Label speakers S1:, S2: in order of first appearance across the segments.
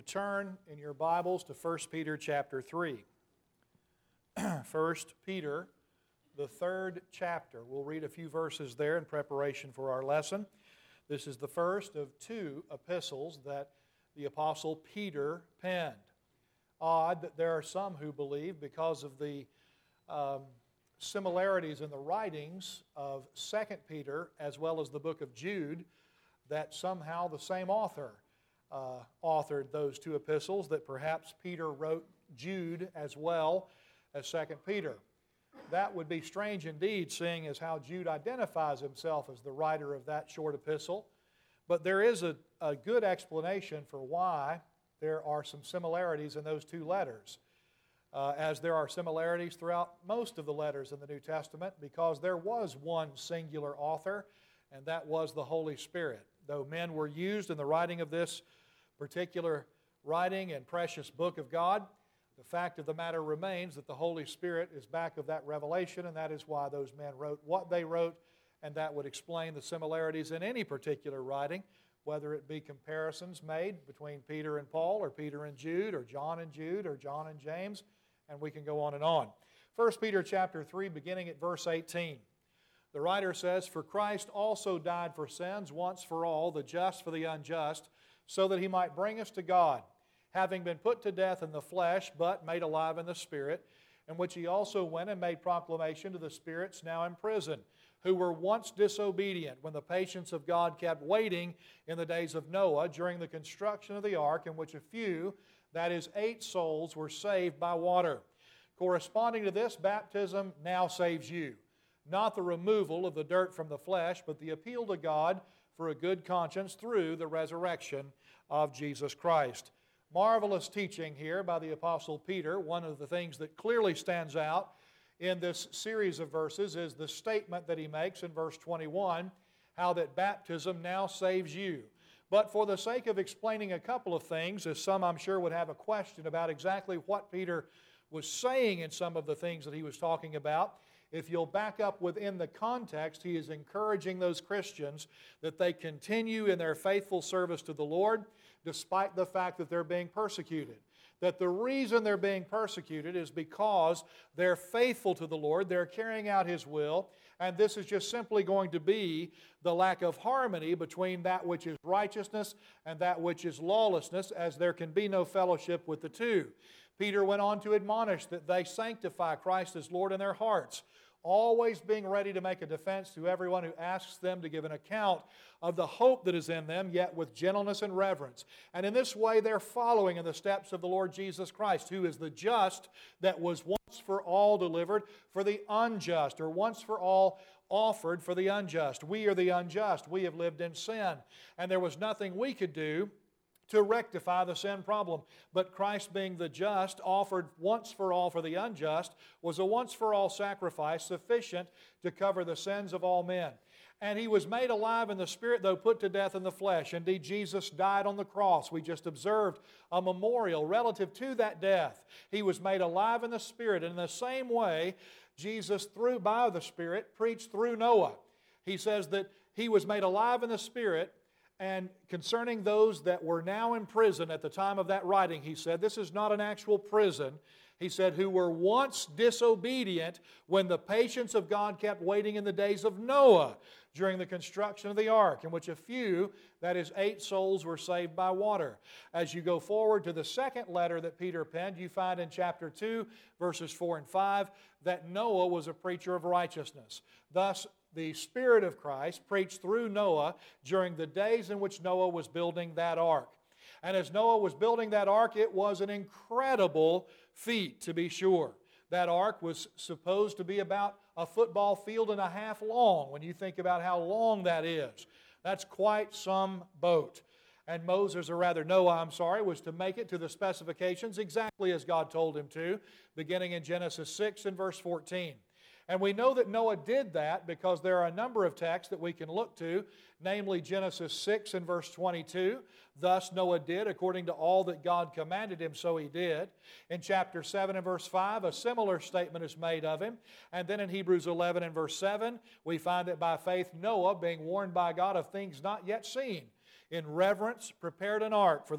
S1: turn in your Bibles to 1 Peter chapter 3. 1 Peter, the third chapter. We'll read a few verses there in preparation for our lesson. This is the first of two epistles that the Apostle Peter penned. Odd that there are some who believe, because of the similarities in the writings of 2 Peter as well as the book of Jude, that somehow the same author authored those two epistles, that perhaps Peter wrote Jude as well as 2 Peter. That would be strange indeed, seeing as how Jude identifies himself as the writer of that short epistle. But there is a good explanation for why there are some similarities in those two letters, as there are similarities throughout most of the letters in the New Testament, because there was one singular author, and that was the Holy Spirit. Though men were used in the writing of this particular writing and precious book of God, the fact of the matter remains that the Holy Spirit is back of that revelation, and that is why those men wrote what they wrote, and that would explain the similarities in any particular writing, whether it be comparisons made between Peter and Paul, or Peter and Jude, or John and Jude, or John and James, and we can go on and on. 1 Peter chapter 3, beginning at verse 18. The writer says, "For Christ also died for sins once for all, the just for the unjust, so that He might bring us to God, having been put to death in the flesh, but made alive in the Spirit, in which He also went and made proclamation to the spirits now in prison, who were once disobedient, when the patience of God kept waiting in the days of Noah during the construction of the ark, in which a few, that is 8 souls, were saved by water. Corresponding to this, baptism now saves you, not the removal of the dirt from the flesh, but the appeal to God for a good conscience through the resurrection of Jesus Christ." Marvelous teaching here by the Apostle Peter. One of the things that clearly stands out in this series of verses is the statement that he makes in verse 21, how that baptism now saves you. But for the sake of explaining a couple of things, as some I'm sure would have a question about exactly what Peter was saying in some of the things that he was talking about, if you'll back up within the context, he is encouraging those Christians that they continue in their faithful service to the Lord despite the fact that they're being persecuted. That the reason they're being persecuted is because they're faithful to the Lord, they're carrying out His will, and this is just simply going to be the lack of harmony between that which is righteousness and that which is lawlessness, as there can be no fellowship with the two. Peter went on to admonish that they sanctify Christ as Lord in their hearts, always being ready to make a defense to everyone who asks them to give an account of the hope that is in them, yet with gentleness and reverence. And in this way they're following in the steps of the Lord Jesus Christ, who is the just that was once for all delivered for the unjust, or once for all offered for the unjust. We are the unjust. We have lived in sin, and there was nothing we could do to rectify the sin problem. But Christ, being the just, offered once for all for the unjust, was a once for all sacrifice sufficient to cover the sins of all men. And He was made alive in the Spirit, though put to death in the flesh. Indeed, Jesus died on the cross. We just observed a memorial relative to that death. He was made alive in the Spirit. And in the same way, Jesus, by the Spirit, preached through Noah. He says that He was made alive in the Spirit. And concerning those that were now in prison at the time of that writing, he said, this is not an actual prison. He said, who were once disobedient when the patience of God kept waiting in the days of Noah during the construction of the ark, in which a few, that is 8 souls, were saved by water. As you go forward to the second letter that Peter penned, you find in chapter 2, verses 4 and 5, that Noah was a preacher of righteousness. Thus, the Spirit of Christ preached through Noah during the days in which Noah was building that ark. And as Noah was building that ark, it was an incredible feat, to be sure. That ark was supposed to be about a football field and a half long, when you think about how long that is. That's quite some boat. And Noah was to make it to the specifications exactly as God told him to, beginning in Genesis 6 and verse 14. And we know that Noah did that because there are a number of texts that we can look to, namely Genesis 6 and verse 22. Thus Noah did according to all that God commanded him, so he did. In chapter 7 and verse 5, a similar statement is made of him. And then in Hebrews 11 and verse 7, we find that by faith Noah, being warned by God of things not yet seen, in reverence prepared an ark for the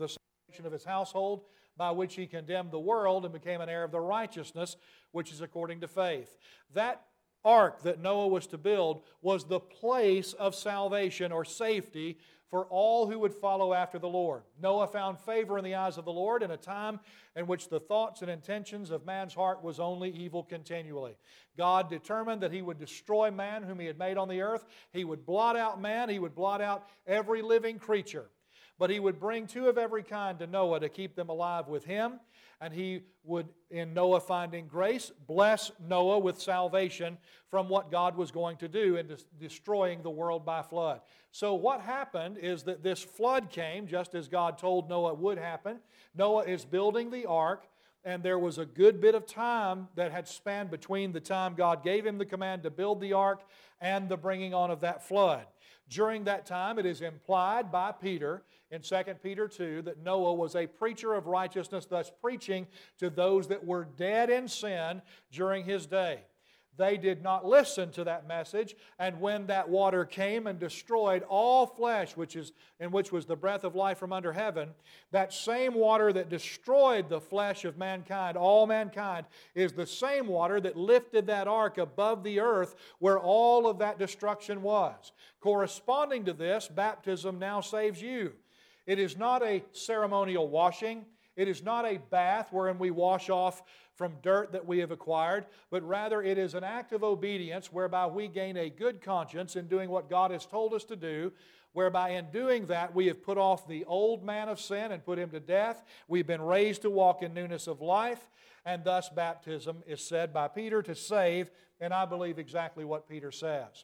S1: of his household, by which he condemned the world and became an heir of the righteousness which is according to faith. That ark that Noah was to build was the place of salvation or safety for all who would follow after the Lord. Noah found favor in the eyes of the Lord in a time in which the thoughts and intentions of man's heart was only evil continually. God determined that He would destroy man whom He had made on the earth. He would blot out man. He would blot out every living creature. But He would bring two of every kind to Noah to keep them alive with Him. And He would, in Noah finding grace, bless Noah with salvation from what God was going to do in destroying the world by flood. So what happened is that this flood came just as God told Noah would happen. Noah is building the ark, and there was a good bit of time that had spanned between the time God gave him the command to build the ark and the bringing on of that flood. During that time, it is implied by Peter in 2 Peter 2 that Noah was a preacher of righteousness, thus preaching to those that were dead in sin during his day. They did not listen to that message, and when that water came and destroyed all flesh, which was the breath of life from under heaven, that same water that destroyed the flesh of mankind, all mankind, is the same water that lifted that ark above the earth where all of that destruction was. Corresponding to this, baptism now saves you. It is not a ceremonial washing. It is not a bath wherein we wash off from dirt that we have acquired, but rather it is an act of obedience whereby we gain a good conscience in doing what God has told us to do, whereby in doing that we have put off the old man of sin and put him to death. We've been raised to walk in newness of life, and thus baptism is said by Peter to save, and I believe exactly what Peter says.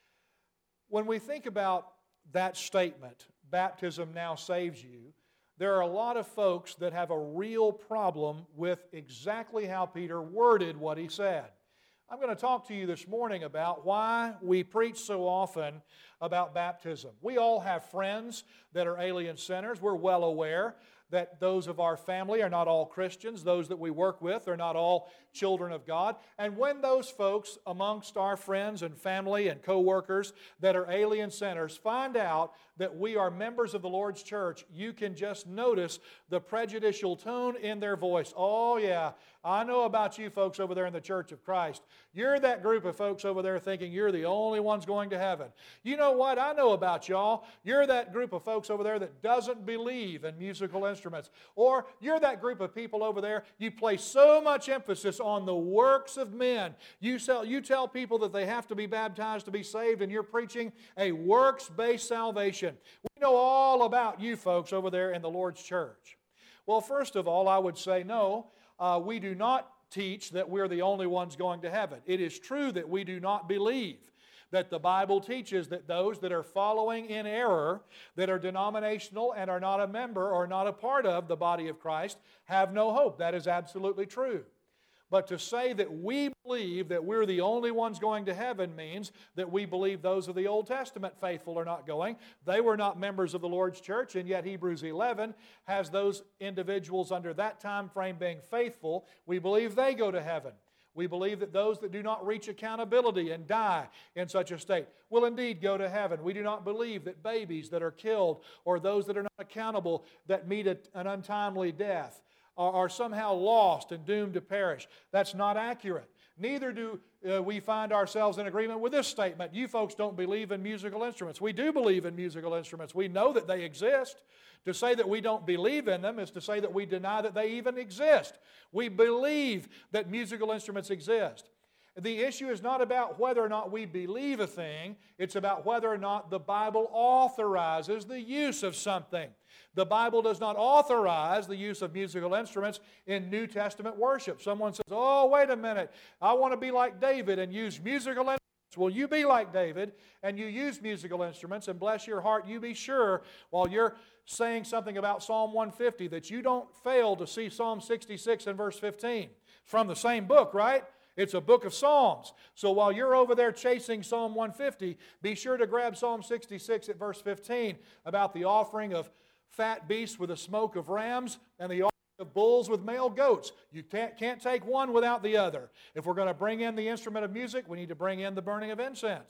S1: When we think about that statement, baptism now saves you, there are a lot of folks that have a real problem with exactly how Peter worded what he said. I'm going to talk to you this morning about why we preach so often about baptism. We all have friends that are alien sinners. We're well aware that those of our family are not all Christians. Those that we work with are not all children of God. And when those folks amongst our friends and family and co-workers that are alien sinners find out that we are members of the Lord's church, you can just notice the prejudicial tone in their voice. Oh yeah, I know about you folks over there in the Church of Christ. You're that group of folks over there thinking you're the only ones going to heaven. You know what? I know about y'all. You're that group of folks over there that doesn't believe in musical instruments. Or you're that group of people over there, you place so much emphasis on the works of men. You tell people that they have to be baptized to be saved, and you're preaching a works-based salvation. We know all about you folks over there in the Lord's church. Well, first of all, I would say no, we do not teach that we're the only ones going to heaven. It is true that we do not believe that the Bible teaches that those that are following in error, that are denominational and are not a member or not a part of the body of Christ, have no hope. That is absolutely true. But to say that we believe that we're the only ones going to heaven means that we believe those of the Old Testament faithful are not going. They were not members of the Lord's church, and yet Hebrews 11 has those individuals under that time frame being faithful. We believe they go to heaven. We believe that those that do not reach accountability and die in such a state will indeed go to heaven. We do not believe that babies that are killed or those that are not accountable that meet an untimely death are somehow lost and doomed to perish. That's not accurate. Neither do we find ourselves in agreement with this statement. You folks don't believe in musical instruments. We do believe in musical instruments. We know that they exist. To say that we don't believe in them is to say that we deny that they even exist. We believe that musical instruments exist. The issue is not about whether or not we believe a thing. It's about whether or not the Bible authorizes the use of something. The Bible does not authorize the use of musical instruments in New Testament worship. Someone says, oh, wait a minute, I want to be like David and use musical instruments. Well, you be like David and you use musical instruments, and bless your heart, you be sure while you're saying something about Psalm 150 that you don't fail to see Psalm 66 and verse 15. From the same book, right? It's a book of Psalms. So while you're over there chasing Psalm 150, be sure to grab Psalm 66 at verse 15 about the offering of fat beasts with the smoke of rams and the offering of bulls with male goats. You can't take one without the other. If we're going to bring in the instrument of music, we need to bring in the burning of incense.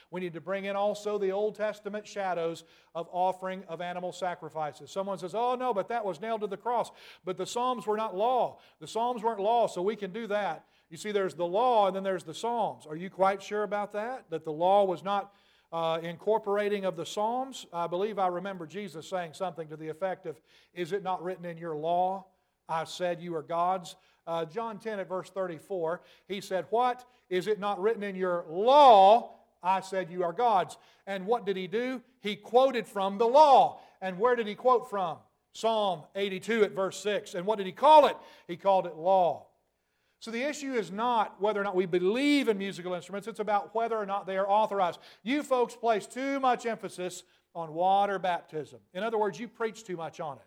S1: We need to bring in also the Old Testament shadows of offering of animal sacrifices. Someone says, oh no, but that was nailed to the cross. But the Psalms were not law. The Psalms weren't law, so we can do that. You see, there's the law and then there's the Psalms. Are you quite sure about that? That the law was not incorporating of the Psalms? I believe I remember Jesus saying something to the effect of, is it not written in your law, I said you are God's? John 10 at verse 34, he said, what? Is it not written in your law, I said you are God's? And what did he do? He quoted from the law. And where did he quote from? Psalm 82 at verse 6. And what did he call it? He called it law. So the issue is not whether or not we believe in musical instruments, it's about whether or not they are authorized. You folks place too much emphasis on water baptism. In other words, you preach too much on it.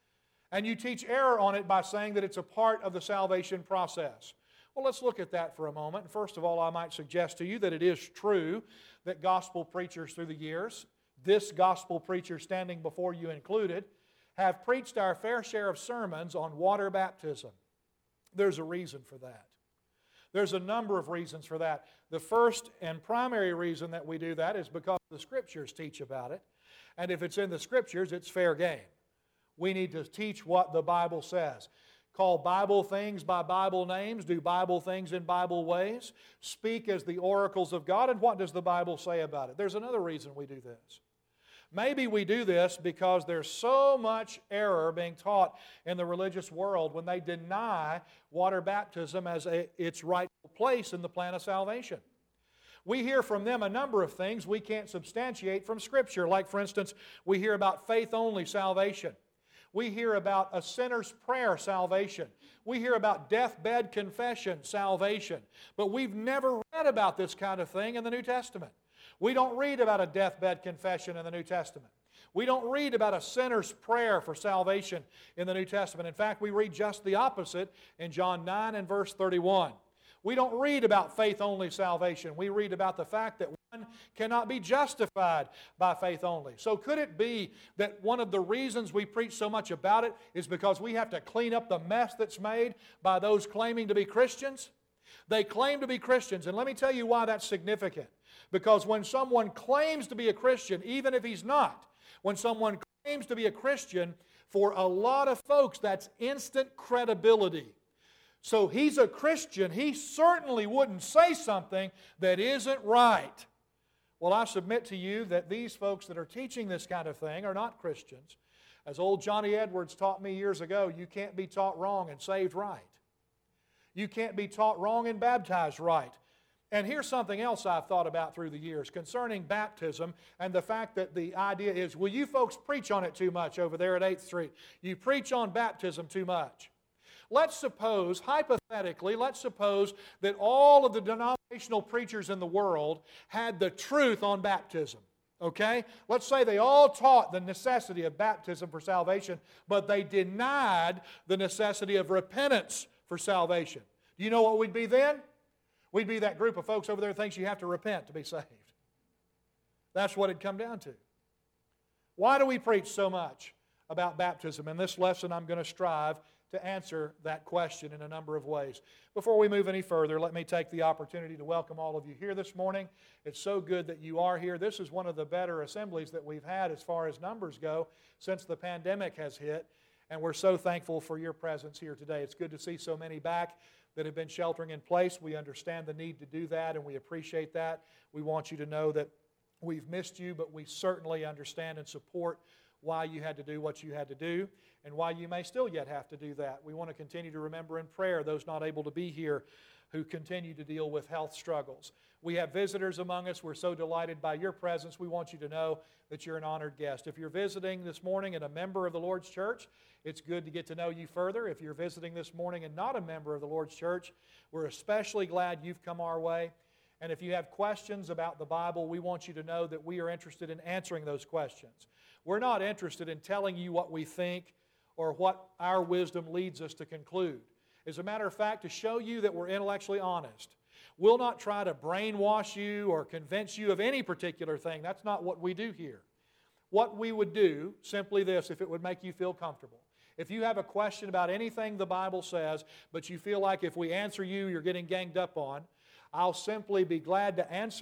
S1: And you teach error on it by saying that it's a part of the salvation process. Well, let's look at that for a moment. First of all, I might suggest to you that it is true that gospel preachers through the years, this gospel preacher standing before you included, have preached our fair share of sermons on water baptism. There's a reason for that. There's a number of reasons for that. The first and primary reason that we do that is because the Scriptures teach about it. And if it's in the Scriptures, it's fair game. We need to teach what the Bible says. Call Bible things by Bible names. Do Bible things in Bible ways. Speak as the oracles of God. And what does the Bible say about it? There's another reason we do this. Maybe we do this because there's so much error being taught in the religious world when they deny water baptism as its rightful place in the plan of salvation. We hear from them a number of things we can't substantiate from Scripture. Like, for instance, we hear about faith-only salvation. We hear about a sinner's prayer salvation. We hear about deathbed confession salvation. But we've never read about this kind of thing in the New Testament. We don't read about a deathbed confession in the New Testament. We don't read about a sinner's prayer for salvation in the New Testament. In fact, we read just the opposite in John 9 and verse 31. We don't read about faith-only salvation. We read about the fact that one cannot be justified by faith only. So could it be that one of the reasons we preach so much about it is because we have to clean up the mess that's made by those claiming to be Christians? They claim to be Christians, and let me tell you why that's significant. Because when someone claims to be a Christian, even if he's not, when someone claims to be a Christian, for a lot of folks, that's instant credibility. So he's a Christian. He certainly wouldn't say something that isn't right. Well, I submit to you that these folks that are teaching this kind of thing are not Christians. As old Johnny Edwards taught me years ago, you can't be taught wrong and saved right. You can't be taught wrong and baptized right. And here's something else I've thought about through the years concerning baptism and the fact that the idea is, well, you folks preach on it too much over there at 8th Street. You preach on baptism too much. Let's suppose, hypothetically, let's suppose that all of the denominational preachers in the world had the truth on baptism. Okay? Let's say they all taught the necessity of baptism for salvation, but they denied the necessity of repentance for salvation. Do you know what we'd be then? We'd be that group of folks over there that thinks you have to repent to be saved. That's what it'd come down to. Why do we preach so much about baptism? In this lesson, I'm going to strive to answer that question in a number of ways. Before we move any further, let me take the opportunity to welcome all of you here this morning. It's so good that you are here. This is one of the better assemblies that we've had as far as numbers go since the pandemic has hit, and we're so thankful for your presence here today. It's good to see so many back that have been sheltering in place. We understand the need to do that, and we appreciate that. We want you to know that we've missed you, but we certainly understand and support why you had to do what you had to do and why you may still yet have to do that. We want to continue to remember in prayer those not able to be here who continue to deal with health struggles. We have visitors among us. We're so delighted by your presence. We want you to know that you're an honored guest. If you're visiting this morning and a member of the Lord's church, it's good to get to know you further. If you're visiting this morning and not a member of the Lord's church, we're especially glad you've come our way. And if you have questions about the Bible, we want you to know that we are interested in answering those questions. We're not interested in telling you what we think or what our wisdom leads us to conclude. As a matter of fact, to show you that we're intellectually honest. We'll not try to brainwash you or convince you of any particular thing. That's not what we do here. What we would do, simply this, if it would make you feel comfortable. If you have a question about anything the Bible says, but you feel like if we answer you, you're getting ganged up on, I'll simply be glad to answer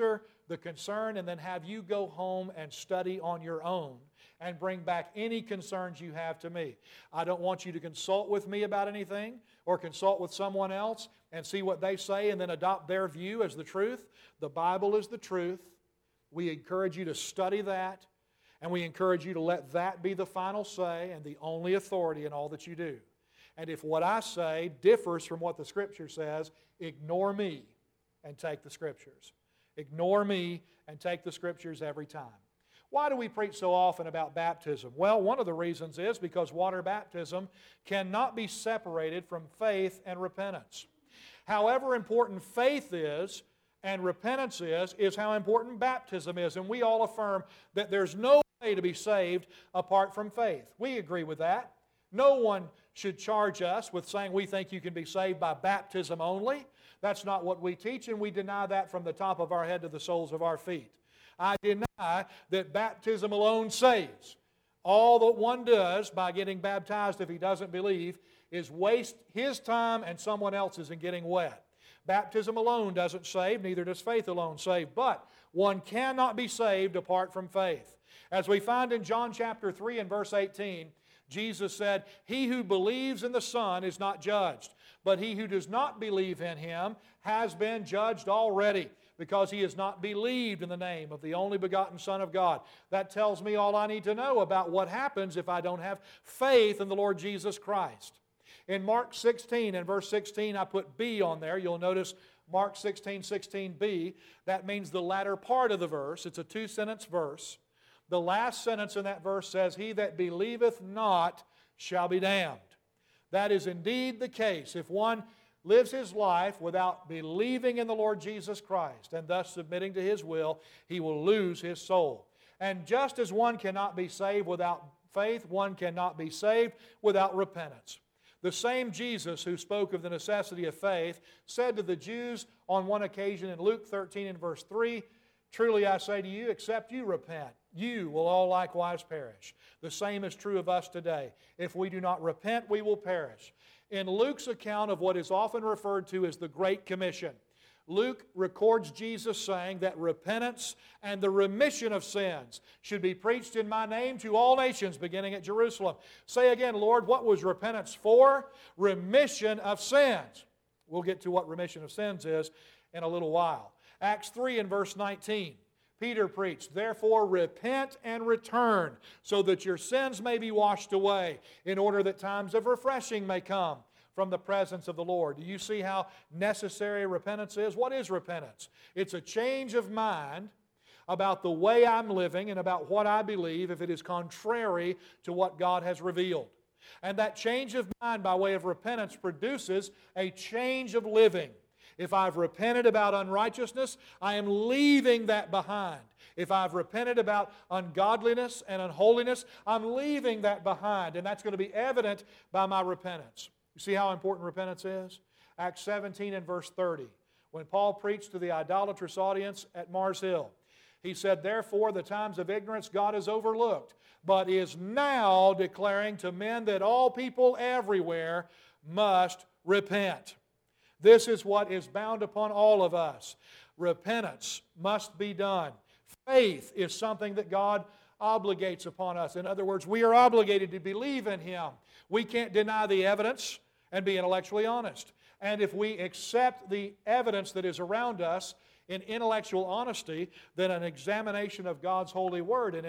S1: the concern and then have you go home and study on your own and bring back any concerns you have to me. I don't want you to consult with me about anything or consult with someone else and see what they say and then adopt their view as the truth. The Bible is the truth. We encourage you to study that, and we encourage you to let that be the final say and the only authority in all that you do. And if what I say differs from what the Scripture says, ignore me and take the Scriptures. Ignore me and take the Scriptures every time. Why do we preach so often about baptism? Well, one of the reasons is because water baptism cannot be separated from faith and repentance. However important faith is and repentance is how important baptism is. And we all affirm that there's no way to be saved apart from faith. We agree with that. No one should charge us with saying we think you can be saved by baptism only. That's not what we teach, and we deny that from the top of our head to the soles of our feet. I deny that baptism alone saves. All that one does by getting baptized if he doesn't believe is waste his time and someone else's in getting wet. Baptism alone doesn't save, neither does faith alone save. But one cannot be saved apart from faith. As we find in John chapter 3 and verse 18, Jesus said, "He who believes in the Son is not judged, but he who does not believe in Him has been judged already, because he has not believed in the name of the only begotten Son of God." That tells me all I need to know about what happens if I don't have faith in the Lord Jesus Christ. In Mark 16 and verse 16, I put B on there. You'll notice Mark 16, 16b. That means the latter part of the verse. It's a two-sentence verse. The last sentence in that verse says, "He that believeth not shall be damned." That is indeed the case. If one lives his life without believing in the Lord Jesus Christ and thus submitting to His will, he will lose his soul. And just as one cannot be saved without faith, one cannot be saved without repentance. The same Jesus who spoke of the necessity of faith said to the Jews on one occasion in Luke 13 and verse 3, "Truly I say to you, except you repent, you will all likewise perish." The same is true of us today. If we do not repent, we will perish. In Luke's account of what is often referred to as the Great Commission, Luke records Jesus saying that repentance and the remission of sins should be preached in my name to all nations, beginning at Jerusalem. Say again, Lord, what was repentance for? Remission of sins. We'll get to what remission of sins is in a little while. Acts 3 and verse 19. Peter preached, "Therefore repent and return, so that your sins may be washed away, in order that times of refreshing may come from the presence of the Lord." Do you see how necessary repentance is? What is repentance? It's a change of mind about the way I'm living and about what I believe if it is contrary to what God has revealed. And that change of mind by way of repentance produces a change of living. If I've repented about unrighteousness, I am leaving that behind. If I've repented about ungodliness and unholiness, I'm leaving that behind. And that's going to be evident by my repentance. You see how important repentance is? Acts 17 and verse 30. When Paul preached to the idolatrous audience at Mars Hill, he said, "Therefore the times of ignorance God has overlooked, but is now declaring to men that all people everywhere must repent." This is what is bound upon all of us. Repentance must be done. Faith is something that God obligates upon us. In other words, we are obligated to believe in Him. We can't deny the evidence and be intellectually honest. And if we accept the evidence that is around us in intellectual honesty, then an examination of God's holy Word and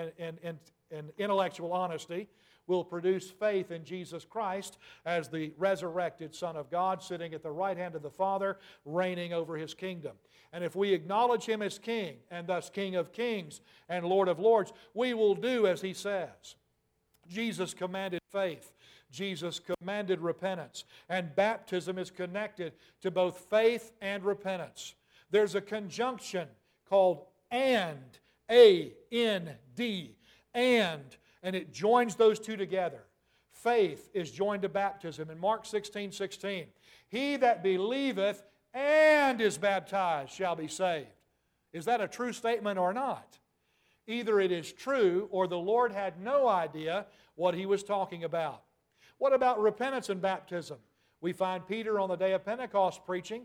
S1: in intellectual honesty will produce faith in Jesus Christ as the resurrected Son of God, sitting at the right hand of the Father, reigning over His kingdom. And if we acknowledge Him as King, and thus King of kings and Lord of lords, we will do as He says. Jesus commanded faith. Jesus commanded repentance. And baptism is connected to both faith and repentance. There's a conjunction called and, A-N-D, and it joins those two together. Faith is joined to baptism. In Mark 16, 16, "He that believeth and is baptized shall be saved." Is that a true statement or not? Either it is true or the Lord had no idea what He was talking about. What about repentance and baptism? We find Peter on the day of Pentecost preaching,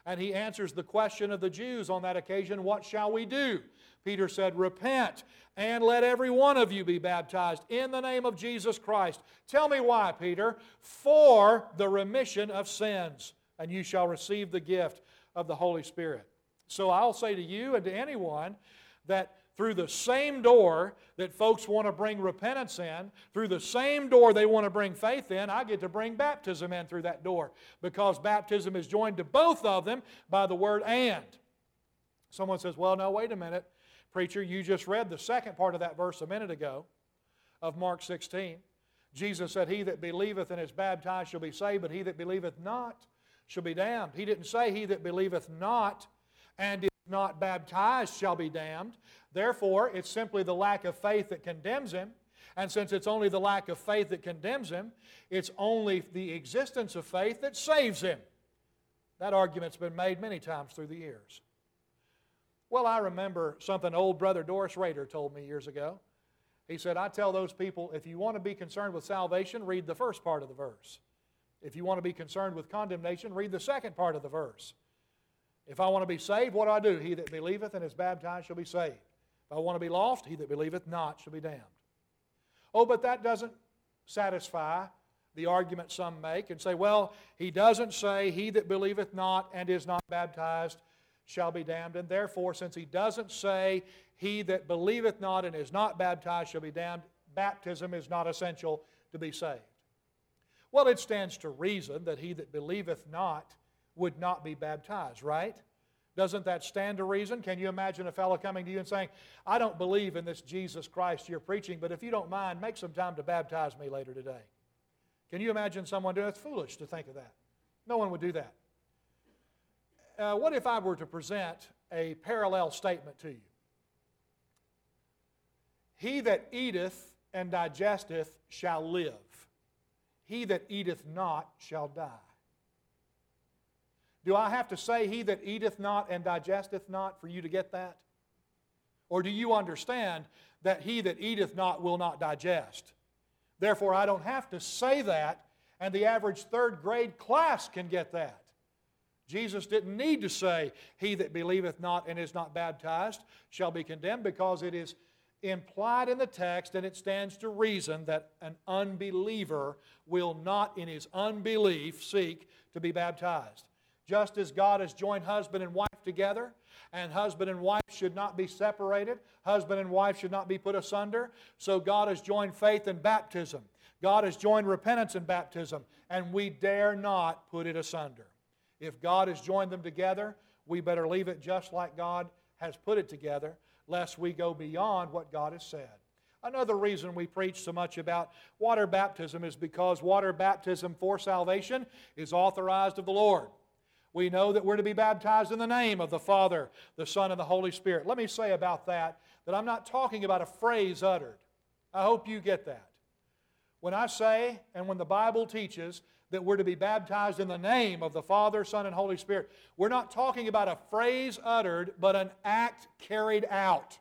S1: And he answers the question of the Jews on that occasion, what shall we do? Peter said, repent and let every one of you be baptized in the name of Jesus Christ. Tell me why, Peter. For the remission of sins, and you shall receive the gift of the Holy Spirit. So I'll say to you and to anyone that through the same door that folks want to bring repentance in, through the same door they want to bring faith in, I get to bring baptism in through that door, because baptism is joined to both of them by the word and. Someone says, well, no, wait a minute. Preacher, you just read the second part of that verse a minute ago of Mark 16. Jesus said, he that believeth and is baptized shall be saved, but he that believeth not shall be damned. He didn't say he that believeth not and is not baptized shall be damned. Therefore, it's simply the lack of faith that condemns him. And since it's only the lack of faith that condemns him, it's only the existence of faith that saves him. That argument's been made many times through the years. Well, I remember something old brother Doris Rader told me years ago. He said, I tell those people, if you want to be concerned with salvation, read the first part of the verse. If you want to be concerned with condemnation, read the second part of the verse. If I want to be saved, what do? He that believeth and is baptized shall be saved. If I want to be lost, he that believeth not shall be damned. Oh, but that doesn't satisfy the argument some make and say, well, he doesn't say he that believeth not and is not baptized shall be damned, and therefore, since he doesn't say he that believeth not and is not baptized shall be damned, baptism is not essential to be saved. Well, it stands to reason that he that believeth not would not be baptized, right? Doesn't that stand to reason? Can you imagine a fellow coming to you and saying, I don't believe in this Jesus Christ you're preaching, but if you don't mind, make some time to baptize me later today. Can you imagine someone doing that? It's foolish to think of that. No one would do that. What if I were to present a parallel statement to you? He that eateth and digesteth shall live. He that eateth not shall die. Do I have to say he that eateth not and digesteth not for you to get that? Or do you understand that he that eateth not will not digest? Therefore, I don't have to say that, and the average third grade class can get that. Jesus didn't need to say, he that believeth not and is not baptized shall be condemned, because it is implied in the text, and it stands to reason that an unbeliever will not in his unbelief seek to be baptized. Just as God has joined husband and wife together, and husband and wife should not be separated, husband and wife should not be put asunder, so God has joined faith and baptism. God has joined repentance and baptism, and we dare not put it asunder. If God has joined them together, we better leave it just like God has put it together, lest we go beyond what God has said. Another reason we preach so much about water baptism is because water baptism for salvation is authorized of the Lord. We know that we're to be baptized in the name of the Father, the Son, and the Holy Spirit. Let me say about that I'm not talking about a phrase uttered. I hope you get that. When I say, and when the Bible teaches, that we're to be baptized in the name of the Father, Son, and Holy Spirit, we're not talking about a phrase uttered, but an act carried out.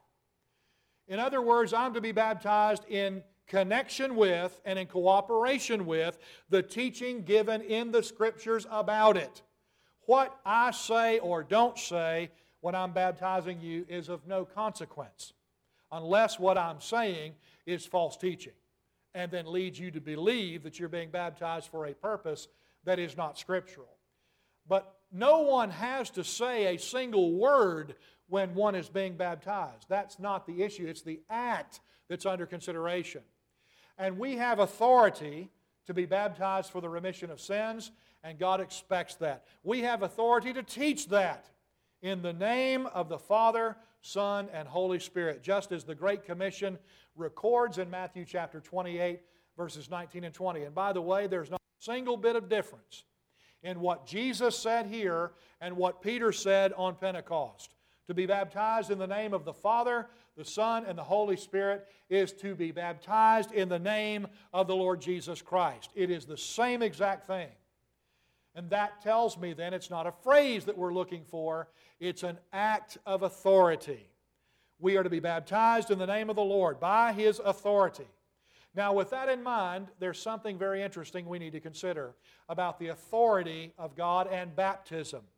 S1: In other words, I'm to be baptized in connection with and in cooperation with the teaching given in the Scriptures about it. What I say or don't say when I'm baptizing you is of no consequence, unless what I'm saying is false teaching, and then leads you to believe that you're being baptized for a purpose that is not scriptural. But no one has to say a single word when one is being baptized. That's not the issue. It's the act that's under consideration. And we have authority to be baptized for the remission of sins, and God expects that. We have authority to teach that in the name of the Father, Son, and Holy Spirit, just as the Great Commission records in Matthew chapter 28, verses 19 and 20. And by the way, there's not a single bit of difference in what Jesus said here and what Peter said on Pentecost. To be baptized in the name of the Father, the Son, and the Holy Spirit is to be baptized in the name of the Lord Jesus Christ. It is the same exact thing. And that tells me then it's not a phrase that we're looking for, it's an act of authority. We are to be baptized in the name of the Lord by His authority. Now, with that in mind, there's something very interesting we need to consider about the authority of God and baptism.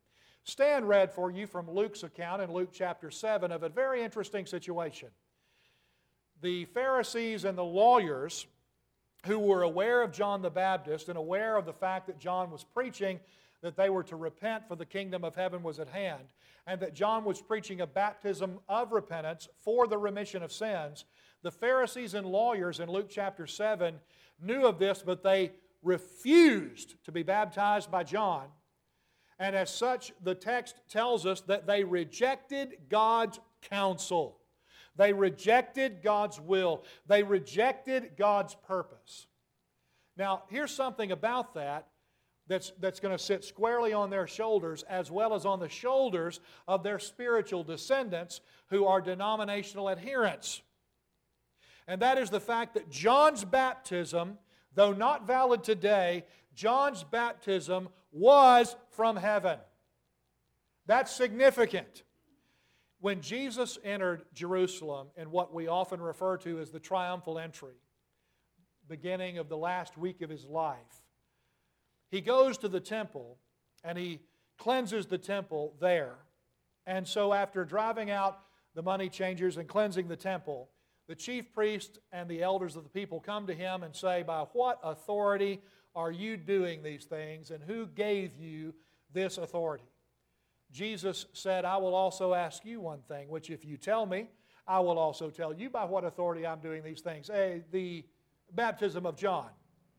S1: Stan read for you from Luke's account in Luke chapter 7 of a very interesting situation. The Pharisees and the lawyers who were aware of John the Baptist and aware of the fact that John was preaching that they were to repent for the kingdom of heaven was at hand, and that John was preaching a baptism of repentance for the remission of sins, the Pharisees and lawyers in Luke chapter 7 knew of this, but they refused to be baptized by John. And as such, the text tells us that they rejected God's counsel. They rejected God's will. They rejected God's purpose. Now, here's something about that's going to sit squarely on their shoulders as well as on the shoulders of their spiritual descendants who are denominational adherents. And that is the fact that John's baptism, though not valid today, John's baptism was from heaven. That's significant. When Jesus entered Jerusalem in what we often refer to as the triumphal entry, beginning of the last week of his life, he goes to the temple and he cleanses the temple there. And so after driving out the money changers and cleansing the temple, the chief priest and the elders of the people come to him and say, "By what authority are you doing these things, and who gave you this authority?" Jesus said, "I will also ask you one thing, which if you tell me, I will also tell you by what authority I'm doing these things." The baptism of John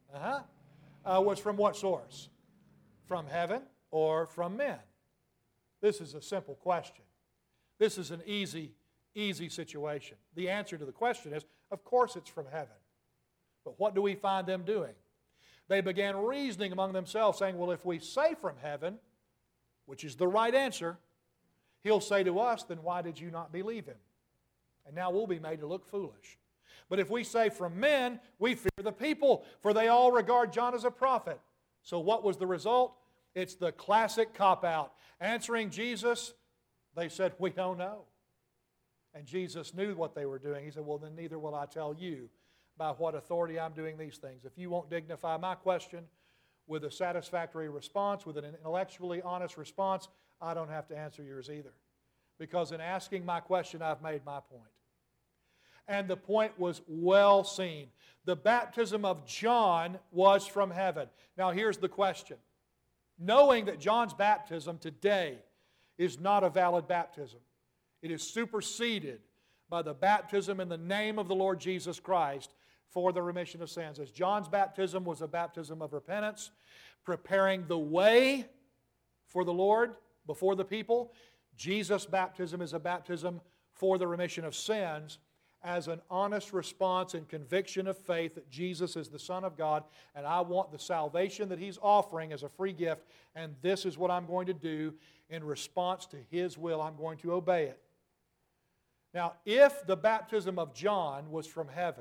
S1: was from what source? From heaven or from men? This is a simple question. This is an easy situation. The answer to the question is, of course it's from heaven. But what do we find them doing? They began reasoning among themselves, saying, well, if we say from heaven, which is the right answer, he'll say to us, then why did you not believe him? And now we'll be made to look foolish. But if we say from men, we fear the people, for they all regard John as a prophet. So what was the result? It's the classic cop-out. Answering Jesus, they said, we don't know. And Jesus knew what they were doing. He said, well, then neither will I tell you by what authority I'm doing these things. If you won't dignify my question with a satisfactory response, with an intellectually honest response, I don't have to answer yours either. Because in asking my question, I've made my point. And the point was well seen. The baptism of John was from heaven. Now here's the question. Knowing that John's baptism today is not a valid baptism, it is superseded by the baptism in the name of the Lord Jesus Christ for the remission of sins. As John's baptism was a baptism of repentance, preparing the way for the Lord before the people, Jesus' baptism is a baptism for the remission of sins as an honest response and conviction of faith that Jesus is the Son of God, and I want the salvation that He's offering as a free gift, and this is what I'm going to do in response to His will. I'm going to obey it. Now, if the baptism of John was from heaven,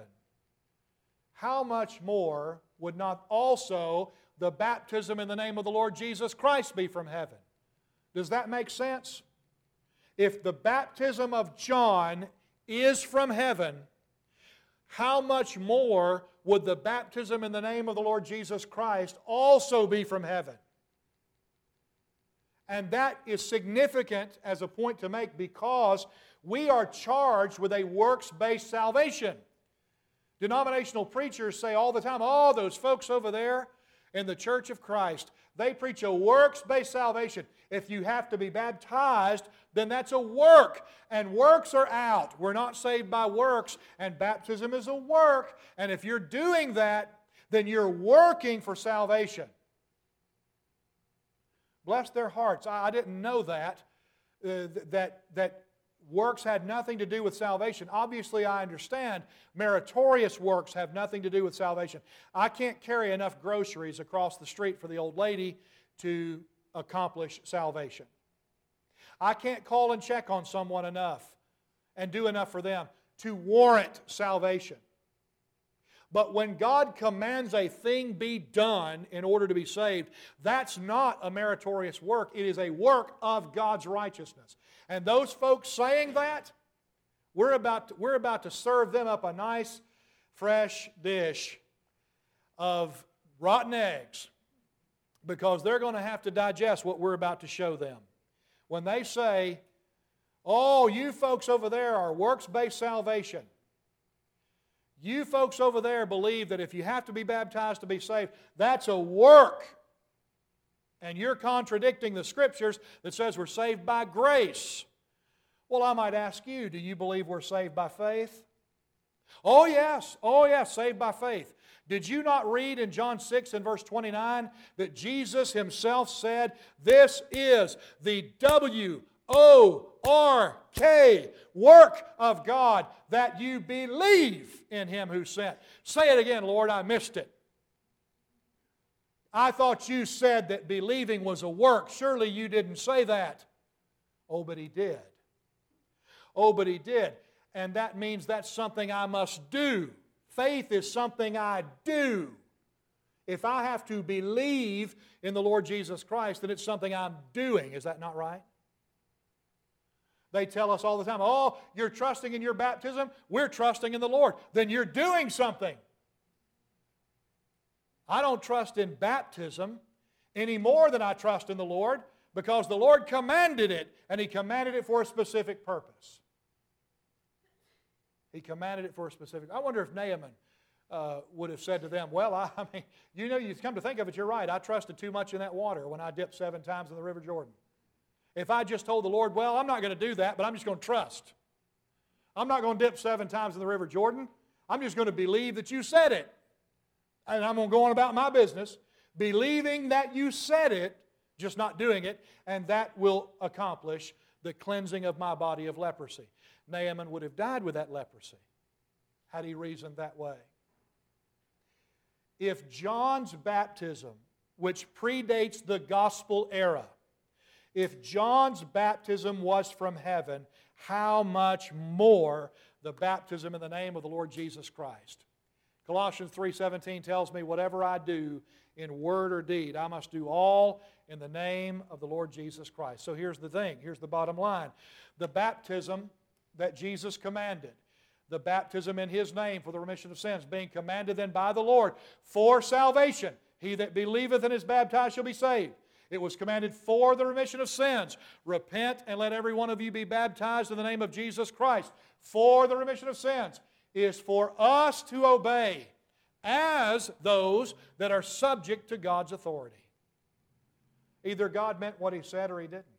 S1: how much more would not also the baptism in the name of the Lord Jesus Christ be from heaven? Does that make sense? If the baptism of John is from heaven, how much more would the baptism in the name of the Lord Jesus Christ also be from heaven? And that is significant as a point to make because we are charged with a works-based salvation. Denominational preachers say all the time, oh, those folks over there in the Church of Christ, they preach a works-based salvation. If you have to be baptized, then that's a work, and works are out. We're not saved by works, and baptism is a work, and if you're doing that, then you're working for salvation. Bless their hearts. I didn't know that works had nothing to do with salvation. Obviously, I understand meritorious works have nothing to do with salvation. I can't carry enough groceries across the street for the old lady to accomplish salvation. I can't call and check on someone enough and do enough for them to warrant salvation. But when God commands a thing be done in order to be saved, that's not a meritorious work. It is a work of God's righteousness. And those folks saying that, we're about to serve them up a nice, fresh dish of rotten eggs because they're going to have to digest what we're about to show them. when they say, oh, you folks over there are works-based salvation. You folks over there believe that if you have to be baptized to be saved, that's a work. And you're contradicting the Scriptures that says we're saved by grace. Well, I might ask you, do you believe we're saved by faith? Oh yes, saved by faith. Did you not read in John 6 and verse 29 that Jesus Himself said, this is the W-O-R-K, work of God, that you believe in Him who sent. Say it again, Lord, I missed it. I thought you said that believing was a work. Surely you didn't say that. Oh, but He did. Oh, but He did. And that means that's something I must do. Faith is something I do. If I have to believe in the Lord Jesus Christ, then it's something I'm doing. Is that not right? They tell us all the time, oh, you're trusting in your baptism? We're trusting in the Lord. Then you're doing something. I don't trust in baptism any more than I trust in the Lord, because the Lord commanded it, and He commanded it for a specific purpose. He commanded it for a specific... I wonder if Naaman would have said to them, well, I mean, you come to think of it, you're right. I trusted too much in that water when I dipped 7 times in the River Jordan. If I just told the Lord, well, I'm not going to do that, but I'm just going to trust. I'm not going to dip 7 times in the River Jordan. I'm just going to believe that you said it. And I'm going to go on about my business, believing that you said it, just not doing it, and that will accomplish the cleansing of my body of leprosy. Naaman would have died with that leprosy had he reasoned that way. If John's baptism, which predates the gospel era, if John's baptism was from heaven, how much more the baptism in the name of the Lord Jesus Christ? Colossians 3:17 tells me, whatever I do in word or deed, I must do all in the name of the Lord Jesus Christ. So here's the thing, here's the bottom line. The baptism that Jesus commanded, the baptism in His name for the remission of sins, being commanded then by the Lord for salvation. He that believeth and is baptized shall be saved. It was commanded for the remission of sins. Repent and let every one of you be baptized in the name of Jesus Christ for the remission of sins. Is for us to obey as those that are subject to God's authority. Either God meant what He said or He didn't.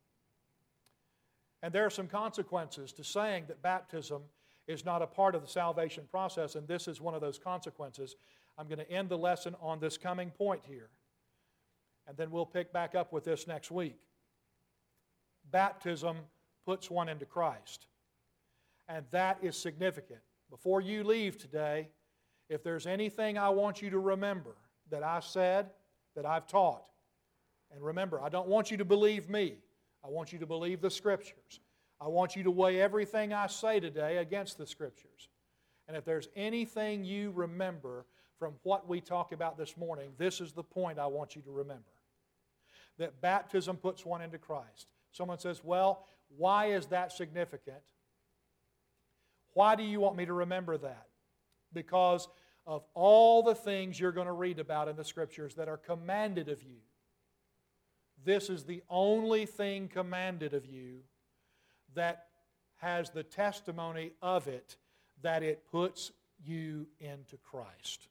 S1: And there are some consequences to saying that baptism is not a part of the salvation process, and this is one of those consequences. I'm going to end the lesson on this coming point here, and then we'll pick back up with this next week. Baptism puts one into Christ, and that is significant. Before you leave today, if there's anything I want you to remember that I said, that I've taught, and remember, I don't want you to believe me. I want you to believe the Scriptures. I want you to weigh everything I say today against the Scriptures. And if there's anything you remember from what we talked about this morning, this is the point I want you to remember. That baptism puts one into Christ. Someone says, well, why is that significant? Why do you want me to remember that? Because of all the things you're going to read about in the Scriptures that are commanded of you. This is the only thing commanded of you that has the testimony of it that it puts you into Christ.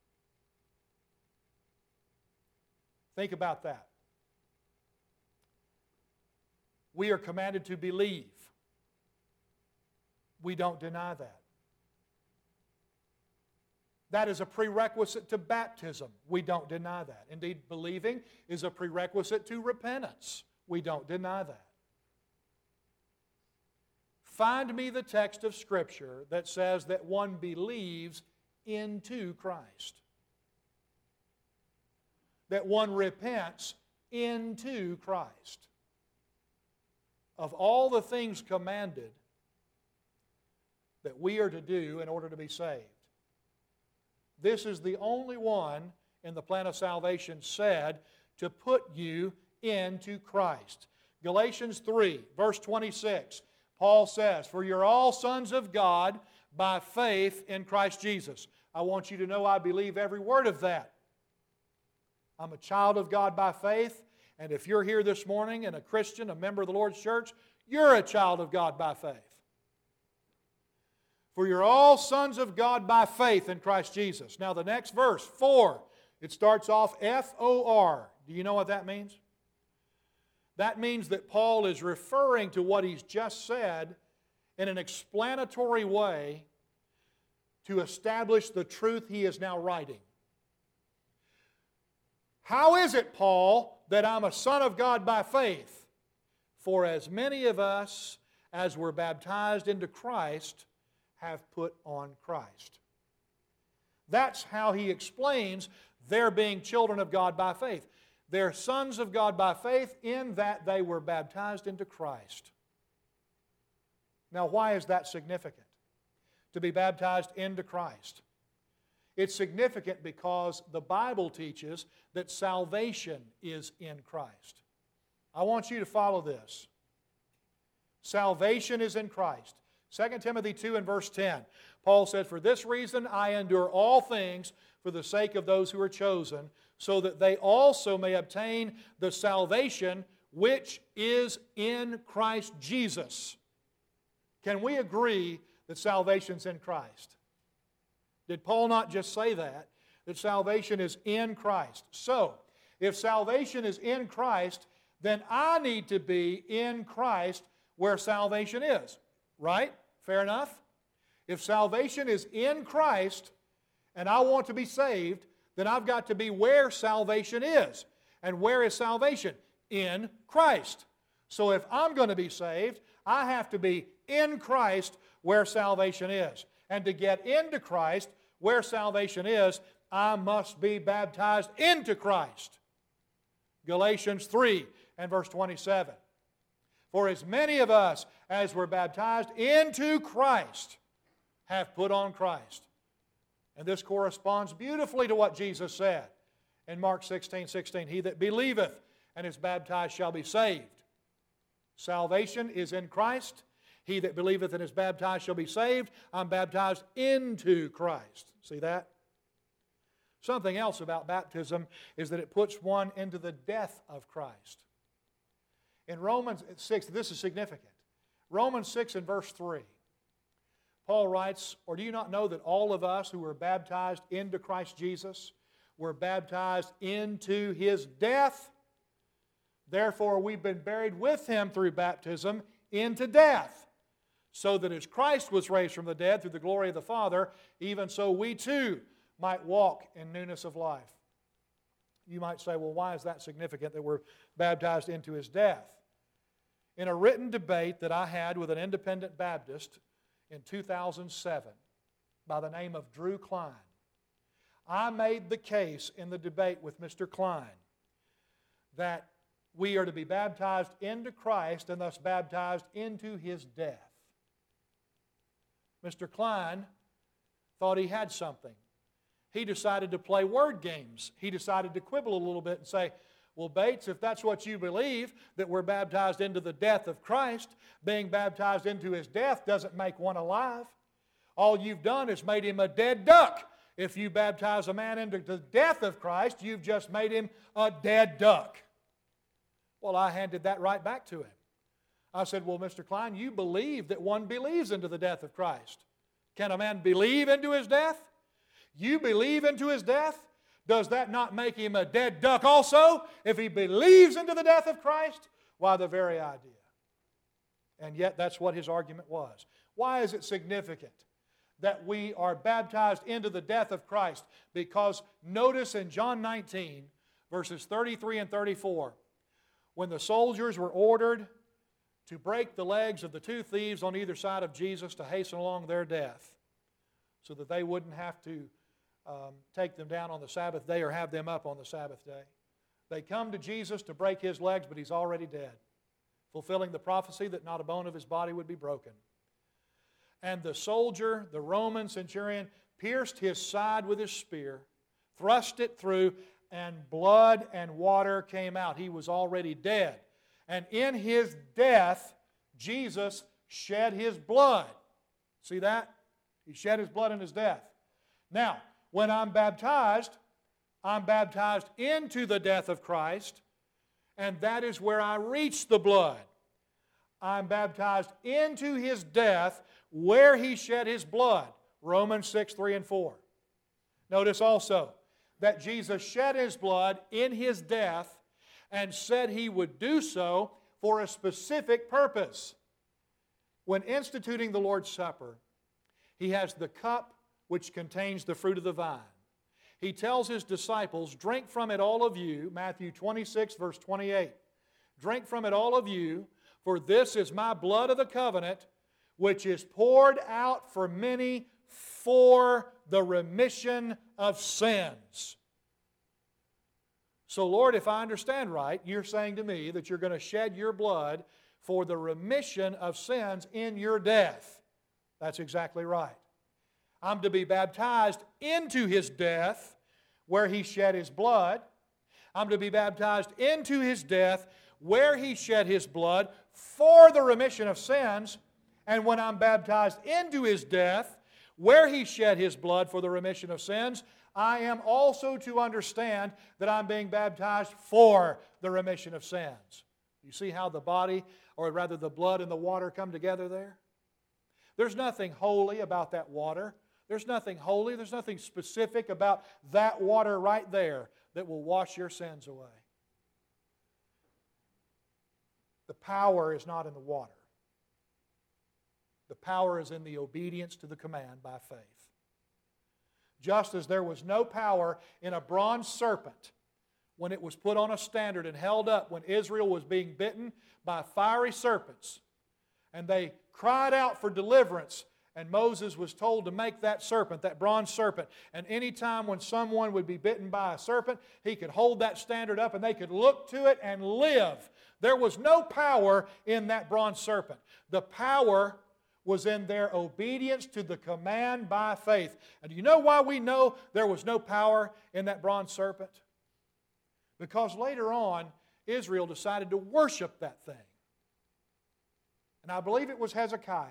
S1: Think about that. We are commanded to believe. We don't deny that. That is a prerequisite to baptism. We don't deny that. Indeed, believing is a prerequisite to repentance. We don't deny that. Find me the text of Scripture that says that one believes into Christ. That one repents into Christ. Of all the things commanded that we are to do in order to be saved, this is the only one in the plan of salvation said to put you into Christ. Galatians 3, verse 26, Paul says, for you're all sons of God by faith in Christ Jesus. I want you to know I believe every word of that. I'm a child of God by faith, And if you're here this morning and a Christian, a member of the Lord's church, you're a child of God by faith. For you're all sons of God by faith in Christ Jesus. Now the next verse, 4, it starts off F-O-R. Do you know what that means? That means that Paul is referring to what he's just said in an explanatory way to establish the truth he is now writing. How is it, Paul, that I'm a son of God by faith? For as many of us as were baptized into Christ have put on Christ. That's how he explains their being children of God by faith. They're sons of God by faith in that they were baptized into Christ. Now, why is that significant? To be baptized into Christ. It's significant because the Bible teaches that salvation is in Christ. I want you to follow this. Salvation is in Christ. 2 Timothy 2 and verse 10, Paul said, "For this reason I endure all things for the sake of those who are chosen, so that they also may obtain the salvation which is in Christ Jesus." Can we agree that salvation's in Christ? Did Paul not just say that salvation is in Christ? So, if salvation is in Christ, then I need to be in Christ where salvation is. Right? Fair enough? If salvation is in Christ and I want to be saved, then I've got to be where salvation is. And where is salvation? In Christ. So if I'm going to be saved, I have to be in Christ where salvation is. And to get into Christ where salvation is, I must be baptized into Christ. Galatians 3 and verse 27. For as many of us as were baptized into Christ have put on Christ. And this corresponds beautifully to what Jesus said in Mark 16:16. He that believeth and is baptized shall be saved. Salvation is in Christ. He that believeth and is baptized shall be saved. I'm baptized into Christ. See that? Something else about baptism is that it puts one into the death of Christ. In Romans 6, this is significant. Romans 6 and verse 3, Paul writes, "Or do you not know that all of us who were baptized into Christ Jesus were baptized into His death? Therefore we've been buried with Him through baptism into death, so that as Christ was raised from the dead through the glory of the Father, even so we too might walk in newness of life." You might say, well, why is that significant that we're baptized into His death? In a written debate that I had with an independent Baptist in 2007 by the name of Drew Klein, I made the case in the debate with Mr. Klein that we are to be baptized into Christ and thus baptized into His death. Mr. Klein thought he had something. He decided to play word games. He decided to quibble a little bit and say, well, Bates, if that's what you believe, that we're baptized into the death of Christ, being baptized into His death doesn't make one alive. All you've done is made him a dead duck. If you baptize a man into the death of Christ, you've just made him a dead duck. Well, I handed that right back to him. I said, well, Mr. Klein, you believe that one believes into the death of Christ. Can a man believe into his death? You believe into his death? Does that not make him a dead duck also? If he believes into the death of Christ? Why, the very idea. And yet that's what his argument was. Why is it significant that we are baptized into the death of Christ? Because notice in John 19, verses 33 and 34, when the soldiers were ordered to break the legs of the two thieves on either side of Jesus to hasten along their death, so that they wouldn't have to take them down on the Sabbath day or have them up on the Sabbath day. They come to Jesus to break His legs, but He's already dead, fulfilling the prophecy that not a bone of His body would be broken. And the soldier, the Roman centurion, pierced His side with his spear, thrust it through, and blood and water came out. He was already dead. And in His death, Jesus shed His blood. See that? He shed His blood in His death. Now, when I'm baptized into the death of Christ, and that is where I reach the blood. I'm baptized into His death where He shed His blood. Romans 6, 3 and 4. Notice also that Jesus shed His blood in His death and said He would do so for a specific purpose. When instituting the Lord's Supper, He has the cup which contains the fruit of the vine. He tells His disciples, drink from it all of you, Matthew 26, verse 28. Drink from it all of you, for this is my blood of the covenant, which is poured out for many for the remission of sins. So, Lord, if I understand right, you're saying to me that you're going to shed your blood for the remission of sins in your death. That's exactly right. I'm to be baptized into His death where He shed His blood. I'm to be baptized into His death where He shed His blood for the remission of sins. And when I'm baptized into His death where He shed His blood for the remission of sins, I am also to understand that I'm being baptized for the remission of sins. You see how the body, or rather the blood and the water come together there? There's nothing holy about that water. There's nothing holy, there's nothing specific about that water right there that will wash your sins away. The power is not in the water. The power is in the obedience to the command by faith. Just as there was no power in a bronze serpent when it was put on a standard and held up when Israel was being bitten by fiery serpents, and they cried out for deliverance, and Moses was told to make that serpent, that bronze serpent, and any time when someone would be bitten by a serpent, he could hold that standard up and they could look to it and live. There was no power in that bronze serpent. The power was in their obedience to the command by faith. And do you know why we know there was no power in that bronze serpent? Because later on, Israel decided to worship that thing. And I believe it was Hezekiah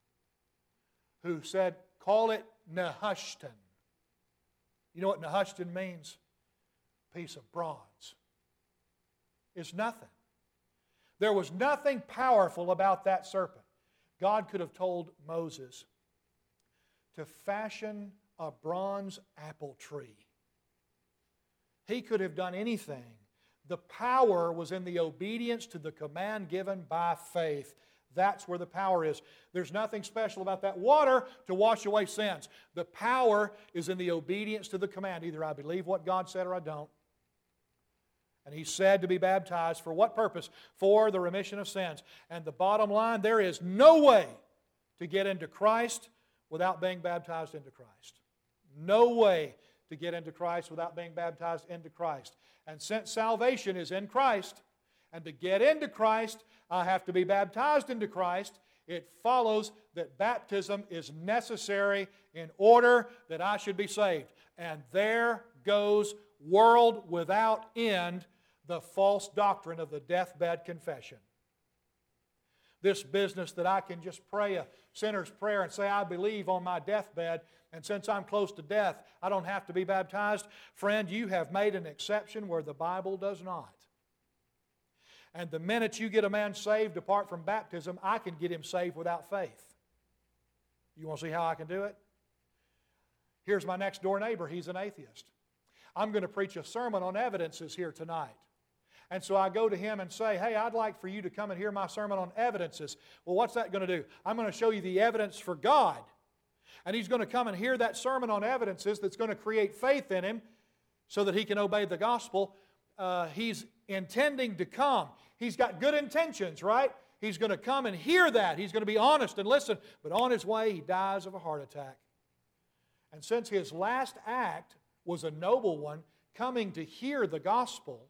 S1: who said, call it Nehushtan. You know what Nehushtan means? Piece of bronze. It's nothing. There was nothing powerful about that serpent. God could have told Moses to fashion a bronze apple tree. He could have done anything. The power was in the obedience to the command given by faith. That's where the power is. There's nothing special about that water to wash away sins. The power is in the obedience to the command. Either I believe what God said or I don't. And He said to be baptized for what purpose? For the remission of sins. And the bottom line, there is no way to get into Christ without being baptized into Christ. No way to get into Christ without being baptized into Christ. And since salvation is in Christ, and to get into Christ, I have to be baptized into Christ, it follows that baptism is necessary in order that I should be saved. And there goes, world without end, the false doctrine of the deathbed confession. This business that I can just pray a sinner's prayer and say, I believe on my deathbed, and since I'm close to death, I don't have to be baptized. Friend, you have made an exception where the Bible does not. And the minute you get a man saved apart from baptism, I can get him saved without faith. You want to see how I can do it? Here's my next door neighbor. He's an atheist. I'm going to preach a sermon on evidences here tonight. And so I go to him and say, hey, I'd like for you to come and hear my sermon on evidences. Well, what's that going to do? I'm going to show you the evidence for God. And he's going to come and hear that sermon on evidences that's going to create faith in him so that he can obey the gospel. He's intending to come. He's got good intentions, right? He's going to come and hear that. He's going to be honest and listen. But on his way, he dies of a heart attack. And since his last act was a noble one, coming to hear the gospel,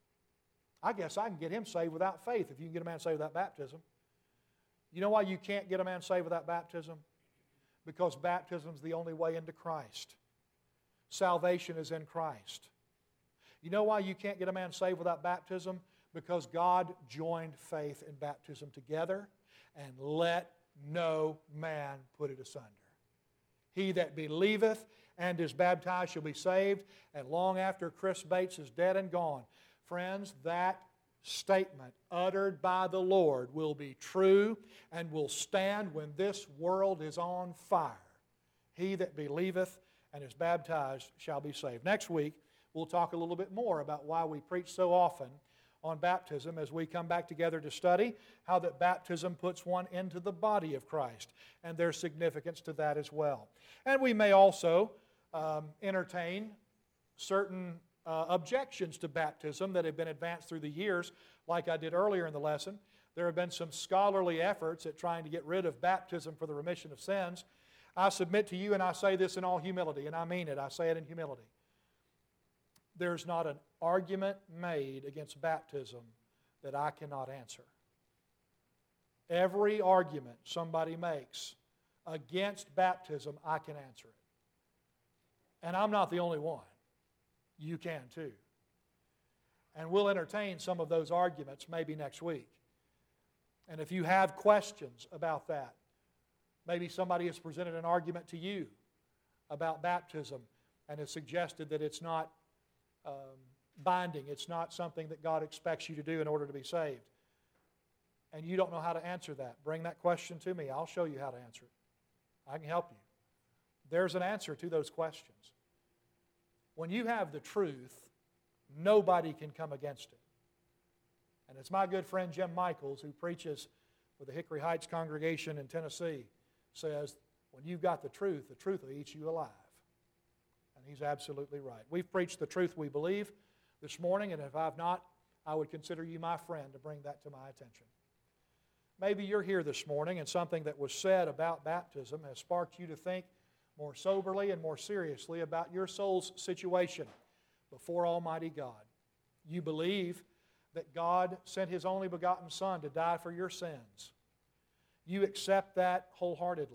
S1: I guess I can get him saved without faith if you can get a man saved without baptism. You know why you can't get a man saved without baptism? Because baptism is the only way into Christ. Salvation is in Christ. You know why you can't get a man saved without baptism? Because God joined faith and baptism together, and let no man put it asunder. He that believeth and is baptized shall be saved, and long after Chris Bates is dead and gone. Friends, that statement uttered by the Lord will be true and will stand when this world is on fire. He that believeth and is baptized shall be saved. Next week, we'll talk a little bit more about why we preach so often on baptism as we come back together to study how that baptism puts one into the body of Christ and there's significance to that as well. And we may also entertain certain objections to baptism that have been advanced through the years, like I did earlier in the lesson. There have been some scholarly efforts at trying to get rid of baptism for the remission of sins. I submit to you, and I say this in all humility, and I mean it, I say it in humility. There's not an argument made against baptism that I cannot answer. Every argument somebody makes against baptism, I can answer it. And I'm not the only one. You can too. And we'll entertain some of those arguments maybe next week. And if you have questions about that, maybe somebody has presented an argument to you about baptism and has suggested that it's not binding, it's not something that God expects you to do in order to be saved. And you don't know how to answer that, bring that question to me. I'll show you how to answer it. I can help you. There's an answer to those questions. When you have the truth, nobody can come against it. And it's my good friend Jim Michaels, who preaches for the Hickory Heights congregation in Tennessee, says, when you've got the truth will eat you alive. And he's absolutely right. We've preached the truth we believe this morning, and if I've not, I would consider you my friend to bring that to my attention. Maybe you're here this morning and something that was said about baptism has sparked you to think more soberly and more seriously about your soul's situation before Almighty God. You believe that God sent His only begotten Son to die for your sins. You accept that wholeheartedly.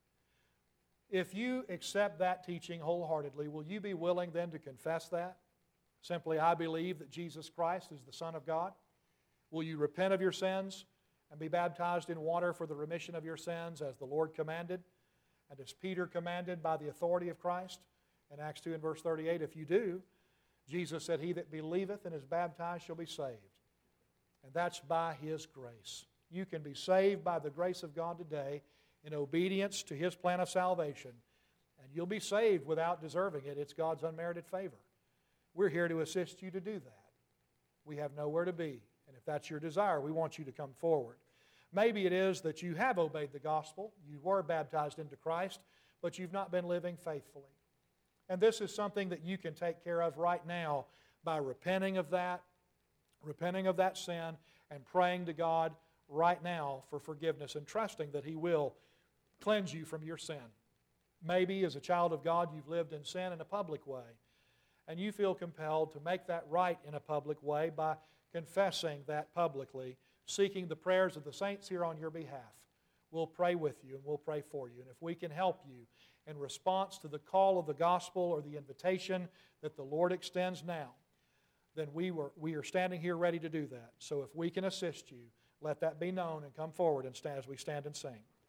S1: If you accept that teaching wholeheartedly, will you be willing then to confess that? Simply, I believe that Jesus Christ is the Son of God. Will you repent of your sins and be baptized in water for the remission of your sins as the Lord commanded and as Peter commanded by the authority of Christ? In Acts 2 and verse 38, if you do, Jesus said, he that believeth and is baptized shall be saved. And that's by His grace. You can be saved by the grace of God today in obedience to His plan of salvation. And you'll be saved without deserving it. It's God's unmerited favor. We're here to assist you to do that. We have nowhere to be. And if that's your desire, we want you to come forward. Maybe it is that you have obeyed the gospel. You were baptized into Christ, but you've not been living faithfully. And this is something that you can take care of right now by repenting of that sin, and praying to God right now for forgiveness and trusting that He will cleanse you from your sin. Maybe as a child of God you've lived in sin in a public way, and you feel compelled to make that right in a public way by confessing that publicly, seeking the prayers of the saints here on your behalf. We'll pray with you and we'll pray for you. And if we can help you in response to the call of the gospel or the invitation that the Lord extends now, then we are standing here ready to do that. So if we can assist you, let that be known and come forward and stand as we stand and sing.